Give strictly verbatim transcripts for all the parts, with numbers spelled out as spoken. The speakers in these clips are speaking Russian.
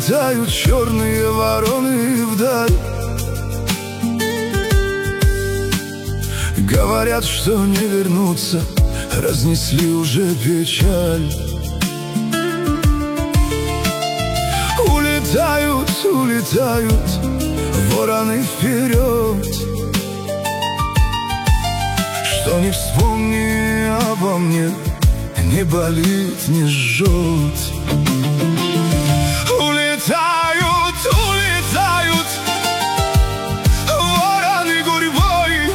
Улетают черные вороны вдаль. Говорят, что не вернутся, разнесли уже печаль. Улетают, улетают вороны вперед. Что не вспомни обо мне, не болит, не жжет. Улетают, улетают вороны гурьбой.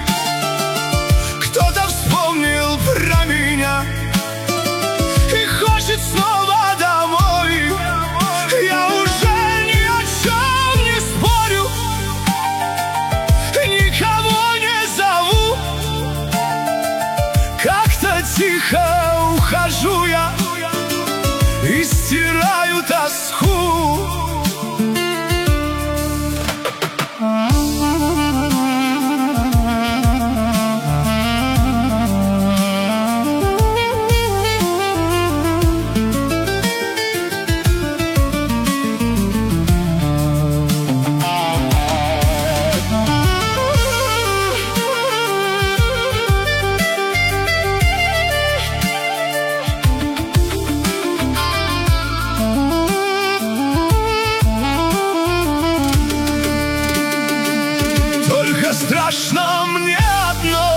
Кто-то вспомнил про меня и хочет снова домой. Я уже ни о чем не спорю, никого не зову. Как-то тихо ухожу я и стираю тоску. Страшно мне одно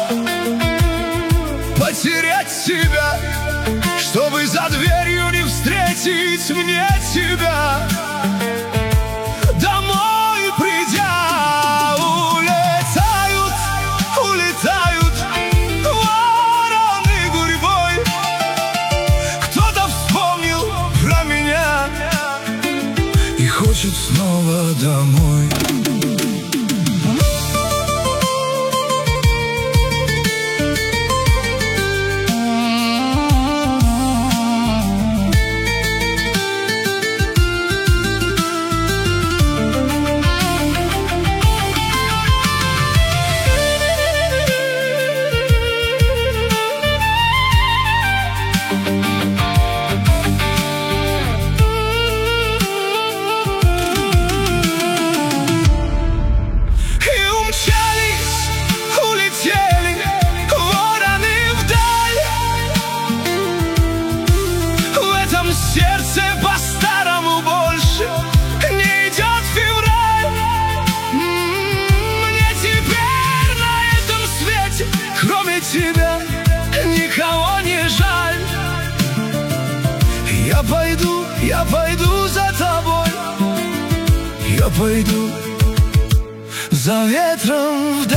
— потерять тебя, чтобы за дверью не встретить мне тебя. Домой придя, улетают, улетают вороны гурьбой. Кто-то вспомнил про меня и хочет снова домой. Сердце по-старому больше не идет февраль. Мне теперь на этом свете, кроме тебя, никого не жаль. Я пойду, я пойду за тобой, я пойду за ветром вдаль.